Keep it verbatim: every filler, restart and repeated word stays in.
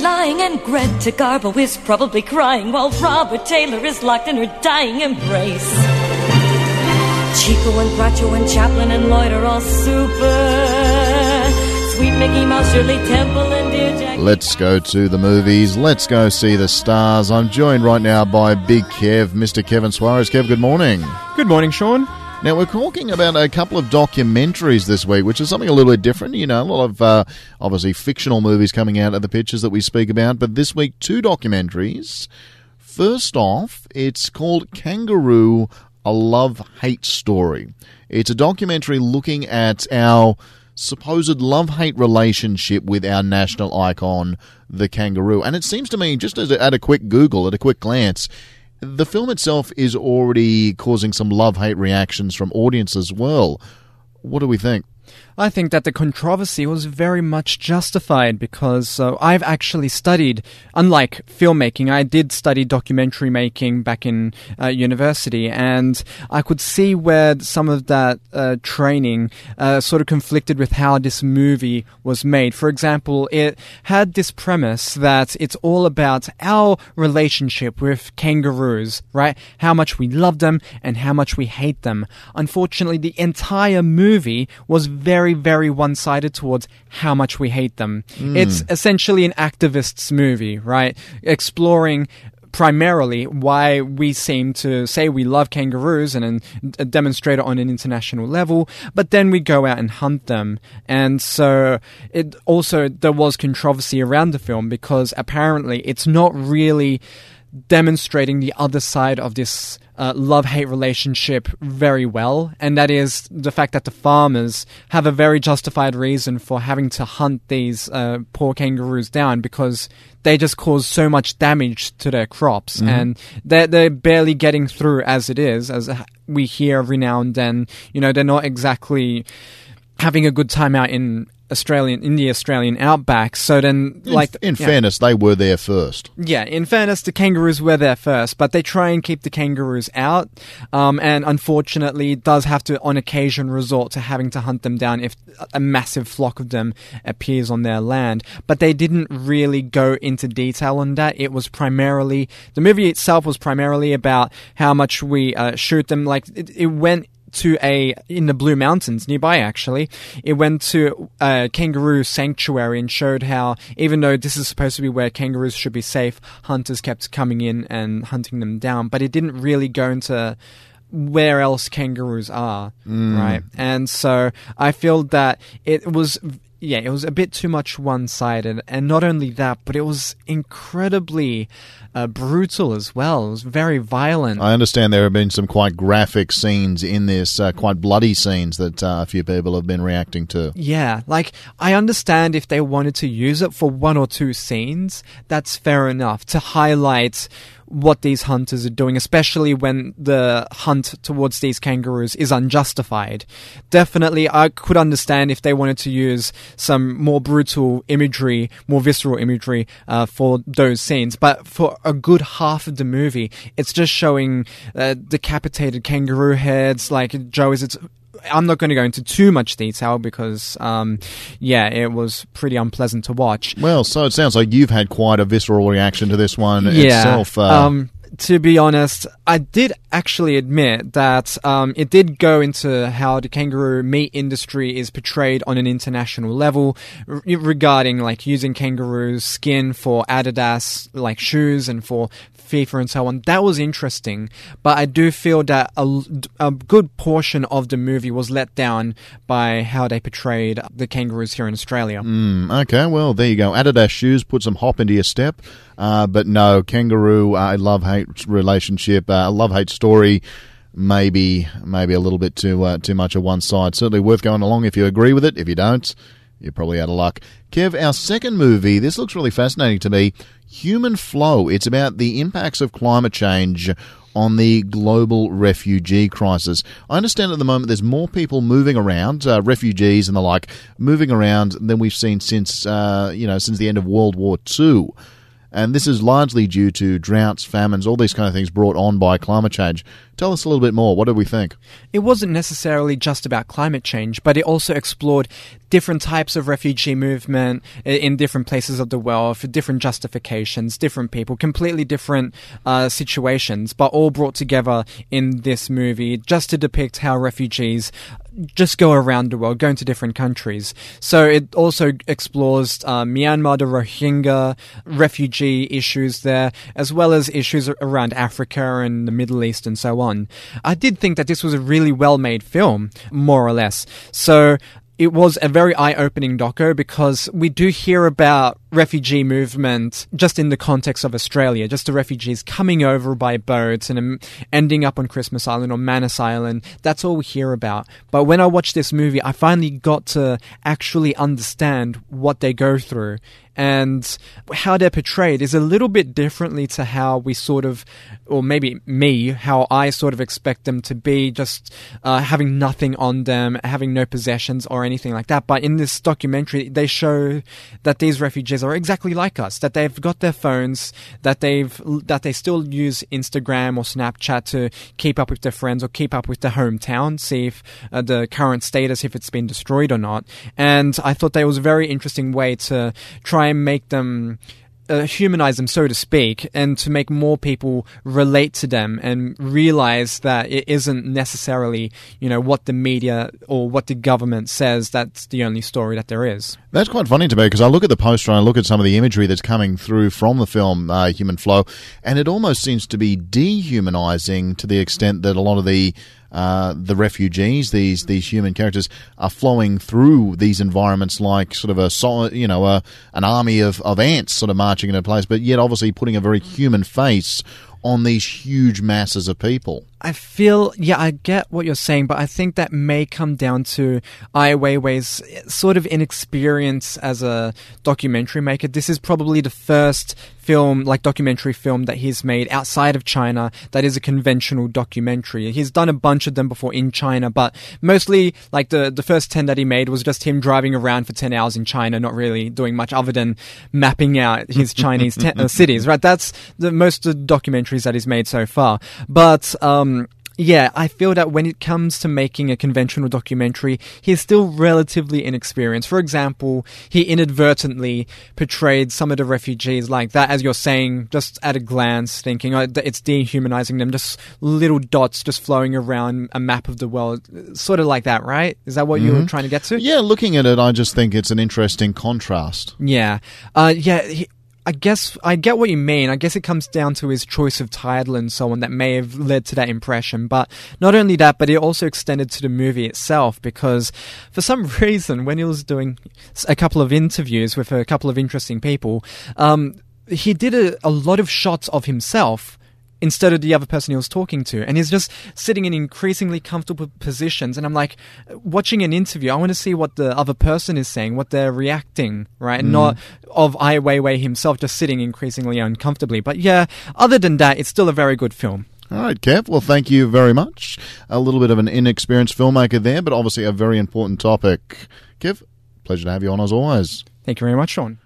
lying, and Greta Garbo is probably crying while Robert Taylor is locked in her dying embrace. Chico and Groucho and Chaplin and Lloyd are all super. Sweet Mickey Mouse, Shirley Temple and Dear Jack. Let's go to the movies. Let's go see the stars. I'm joined right now by Big Kev, Mister Kevin Suarez. Kev, good morning. Good morning, Sean. Now, we're talking about a couple of documentaries this week, which is something a little bit different. You know, a lot of, uh, obviously, fictional movies coming out of the pictures that we speak about. But this week, two documentaries. First off, it's called Kangaroo, A Love-Hate Story. It's a documentary looking at our supposed love-hate relationship with our national icon, the kangaroo. And it seems to me, just as a, at a quick Google, at a quick glance, the film itself is already causing some love-hate reactions from audience as well. What do we think? I think that the controversy was very much justified because uh, I've actually studied, unlike filmmaking, I did study documentary making back in uh, university, and I could see where some of that uh, training uh, sort of conflicted with how this movie was made. For example, it had this premise that it's all about our relationship with kangaroos, right? How much we love them and how much we hate them. Unfortunately, the entire movie was very very, very one-sided towards how much we hate them. Mm. It's essentially an activist's movie, right? Exploring primarily why we seem to say we love kangaroos and, and demonstrate it on an international level, but then we go out and hunt them. And so it also, there was controversy around the film because apparently it's not really demonstrating the other side of this uh, love-hate relationship very well, and that is the fact that the farmers have a very justified reason for having to hunt these uh, poor kangaroos down because they just cause so much damage to their crops, mm-hmm. and they're, they're barely getting through as it is, as we hear every now and then. You know, they're not exactly having a good time out in Australian, in the Australian outback. So then, like, in, in yeah. fairness, they were there first. Yeah, in fairness, the kangaroos were there first, but they try and keep the kangaroos out. Um, and unfortunately, it does have to, on occasion, resort to having to hunt them down if a massive flock of them appears on their land. But they didn't really go into detail on that. It was primarily, the movie itself was primarily about how much we uh, shoot them. Like, it, it went to a, in the Blue Mountains nearby actually, it went to a kangaroo sanctuary and showed how, even though this is supposed to be where kangaroos should be safe, hunters kept coming in and hunting them down, but it didn't really go into where else kangaroos are, mm. right? And so I feel that it was, yeah, it was a bit too much one-sided, and not only that, but it was incredibly uh, brutal as well. It was very violent. I understand there have been some quite graphic scenes in this, uh, quite bloody scenes that uh, a few people have been reacting to. Yeah, like, I understand if they wanted to use it for one or two scenes, that's fair enough, to highlight what these hunters are doing, especially when the hunt towards these kangaroos is unjustified. Definitely, I could understand if they wanted to use some more brutal imagery, more visceral imagery uh, for those scenes. But for a good half of the movie, it's just showing uh, decapitated kangaroo heads, like Joe is. It's I'm not going to go into too much detail because, um, yeah, it was pretty unpleasant to watch. Well, so it sounds like you've had quite a visceral reaction to this one yeah. itself. Uh, um, to be honest, I did actually admit that um, it did go into how the kangaroo meat industry is portrayed on an international level r- regarding like using kangaroo skin for Adidas like shoes and for FIFA and so on. That was interesting, but I do feel that a, a good portion of the movie was let down by how they portrayed the kangaroos here in Australia. Mm, okay, well, there you go. Adidas shoes, put some hop into your step. Uh, but no, kangaroo, uh, love-hate relationship, uh, love-hate story, maybe maybe a little bit too uh, too much of one side. Certainly worth going along if you agree with it. If you don't, you're probably out of luck. Kev, our second movie, this looks really fascinating to me, Human Flow. It's about the impacts of climate change on the global refugee crisis. I understand at the moment there's more people moving around, uh, refugees and the like, moving around than we've seen since, uh, you know, since the end of World War Two. and this is largely due to droughts, famines, all these kind of things brought on by climate change. Tell us a little bit more. What do we think? It wasn't necessarily just about climate change, but it also explored different types of refugee movement in different places of the world for different justifications, different people, completely different uh, situations, but all brought together in this movie just to depict how refugees just go around the world, going to different countries. So it also explores uh, Myanmar, the Rohingya refugee issues there, as well as issues around Africa and the Middle East and so on. I did think that this was a really well-made film, more or less. So it was a very eye-opening doco because we do hear about refugee movement just in the context of Australia, just the refugees coming over by boats and um, ending up on Christmas Island or Manus Island. That's all we hear about. But when I watched this movie, I finally got to actually understand what they go through. And how they're portrayed is a little bit differently to how we sort of, or maybe me, how I sort of expect them to be, just uh, having nothing on them, having no possessions or anything like that. But in this documentary, they show that these refugees are exactly like us, that they've got their phones, that they've that they still use Instagram or Snapchat to keep up with their friends or keep up with their hometown, see if uh, the current status, if it's been destroyed or not. And I thought that was a very interesting way to try and make them uh, humanize them, so to speak, and to make more people relate to them and realize that it isn't necessarily, you know, what the media or what the government says that's the only story that there is. That's quite funny to me because I look at the poster and I look at some of the imagery that's coming through from the film uh, Human Flow, and it almost seems to be dehumanizing to the extent that a lot of the Uh, the refugees, these these human characters, are flowing through these environments like sort of a solid, you know, a, an army of, of ants sort of marching into place, but yet obviously putting a very human face on these huge masses of people. I feel, yeah, I get what you're saying, but I think that may come down to Ai Weiwei's sort of inexperience as a documentary maker. This is probably the first film, like documentary film, that he's made outside of China that is a conventional documentary. He's done a bunch of them before in China, but mostly, like, the, the first ten that he made was just him driving around for ten hours in China, not really doing much other than mapping out his Chinese te- uh, cities, right? That's the most of the documentaries that he's made so far. But, um, yeah, I feel that when it comes to making a conventional documentary, he's still relatively inexperienced. For example, he inadvertently portrayed some of the refugees like that, as you're saying, just at a glance, thinking, oh, it's dehumanizing them, just little dots just flowing around a map of the world, sort of like that, right? Is that what mm-hmm. you were trying to get to? Yeah, looking at it, I just think it's an interesting contrast. Yeah. Uh, yeah, he, I guess I get what you mean. I guess it comes down to his choice of title and so on that may have led to that impression. But not only that, but it also extended to the movie itself, because for some reason, when he was doing a couple of interviews with a couple of interesting people, um, he did a, a lot of shots of himself instead of the other person he was talking to. And he's just sitting in increasingly comfortable positions. And I'm like, watching an interview, I want to see what the other person is saying, what they're reacting, right? Mm. Not of Ai Weiwei himself just sitting increasingly uncomfortably. But yeah, other than that, it's still a very good film. All right, Kev. Well, thank you very much. A little bit of an inexperienced filmmaker there, but obviously a very important topic. Kev, pleasure to have you on as always. Thank you very much, Sean.